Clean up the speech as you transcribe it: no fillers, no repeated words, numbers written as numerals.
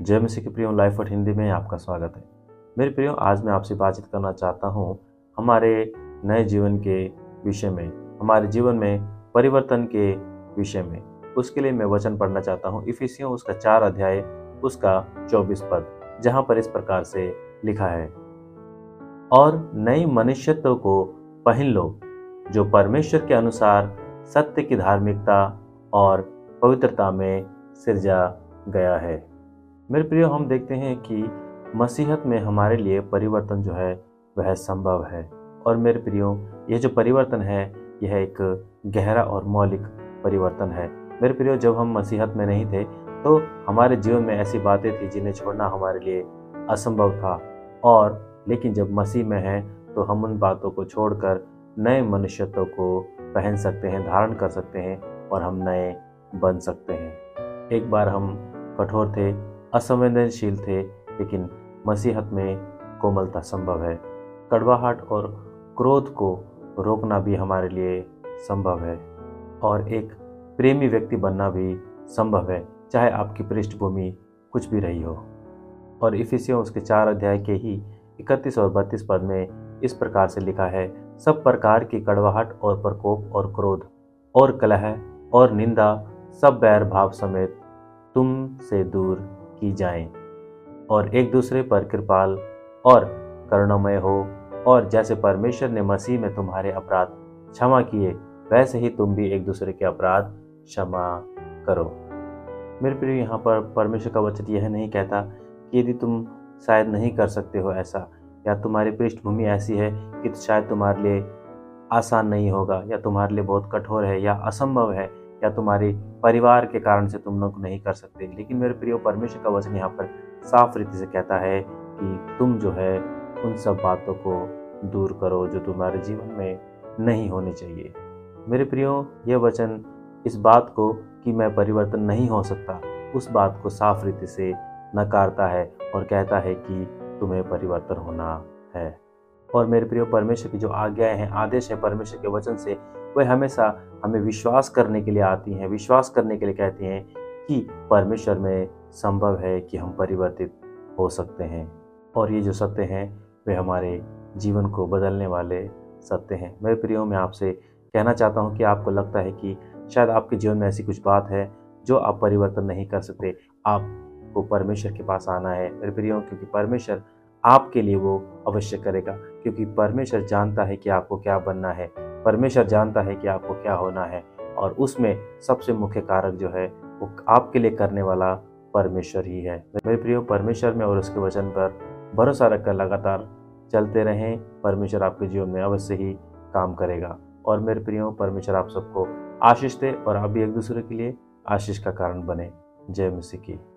जय मसीह के प्रियो, लाइफ वर्ड हिंदी में आपका स्वागत है। मेरे प्रियो, आज मैं आपसे बातचीत करना चाहता हूँ हमारे नए जीवन के विषय में, हमारे जीवन में परिवर्तन के विषय में। उसके लिए मैं वचन पढ़ना चाहता हूँ इफिसियों उसका 4 अध्याय उसका 24 पद, जहाँ पर इस प्रकार से लिखा है, और नई मनुष्यत्व को पहन लो जो परमेश्वर के अनुसार सत्य की धार्मिकता और पवित्रता में सिरजा गया है। मेरे प्रियो, हम देखते हैं कि मसीहत में हमारे लिए परिवर्तन जो है वह संभव है। और मेरे प्रियो, यह जो परिवर्तन है यह एक गहरा और मौलिक परिवर्तन है। मेरे प्रियो, जब हम मसीहत में नहीं थे तो हमारे जीवन में ऐसी बातें थी जिन्हें छोड़ना हमारे लिए असंभव था, और लेकिन जब मसीह में हैं तो हम उन बातों को छोड़कर नए मनुष्यत्व को पहन सकते हैं, धारण कर सकते हैं और हम नए बन सकते हैं। एक बार हम कठोर थे, असंवेदनशील थे, लेकिन मसीहत में कोमलता संभव है। कड़वाहट और क्रोध को रोकना भी हमारे लिए संभव है, और एक प्रेमी व्यक्ति बनना भी संभव है, चाहे आपकी पृष्ठभूमि कुछ भी रही हो। और इफिसियों उसके 4 अध्याय के ही 31 और 32 पद में इस प्रकार से लिखा है, सब प्रकार की कड़वाहट और प्रकोप और क्रोध और कलह और निंदा सब बैर भाव समेत तुम से दूर की जाएं, और एक दूसरे पर कृपाल और करुणामय हो, और जैसे परमेश्वर ने मसीह में तुम्हारे अपराध क्षमा किए वैसे ही तुम भी एक दूसरे के अपराध क्षमा करो। मेरे प्रिय, यहाँ पर परमेश्वर का वचन यह नहीं कहता कि यदि तुम शायद नहीं कर सकते हो ऐसा, या तुम्हारी पृष्ठभूमि ऐसी है कि शायद तुम्हारे लिए आसान नहीं होगा, या तुम्हारे लिए बहुत कठोर है, या असंभव है, या तुम्हारी परिवार के कारण से तुम लोग नहीं कर सकते। लेकिन मेरे प्रियो, परमेश्वर का वचन यहाँ पर साफ रीति से कहता है कि तुम जो है उन सब बातों को दूर करो जो तुम्हारे जीवन में नहीं होनी चाहिए। मेरे प्रियो, यह वचन इस बात को कि मैं परिवर्तन नहीं हो सकता, उस बात को साफ रीति से नकारता है और कहता है कि तुम्हें परिवर्तन होना है। और मेरे प्रियो, परमेश्वर की जो आज्ञाएं हैं, आदेश है परमेश्वर के वचन से, वह हमेशा हमें विश्वास करने के लिए आती हैं, विश्वास करने के लिए कहती हैं कि परमेश्वर में संभव है कि हम परिवर्तित हो सकते हैं। और ये जो सत्य हैं वे हमारे जीवन को बदलने वाले सत्य हैं। मेरे प्रियो, मैं आपसे कहना चाहता हूँ कि आपको लगता है कि शायद आपके जीवन में ऐसी कुछ बात है जो आप परिवर्तन नहीं कर सकते, आपको परमेश्वर के पास आना है मेरे प्रियो, क्योंकि परमेश्वर आपके लिए वो अवश्य करेगा, क्योंकि परमेश्वर जानता है कि आपको क्या बनना है, परमेश्वर जानता है कि आपको क्या होना है, और उसमें सबसे मुख्य कारक जो है वो आपके लिए करने वाला परमेश्वर ही है। मेरे प्रियो, परमेश्वर में और उसके वचन पर भरोसा रखकर लगातार चलते रहें, परमेश्वर आपके जीवन में अवश्य ही काम करेगा। और मेरे प्रियो, परमेश्वर आप सबको आशीष दे और आप भी एक दूसरे के लिए आशीष का कारण बने। जय मसीह की।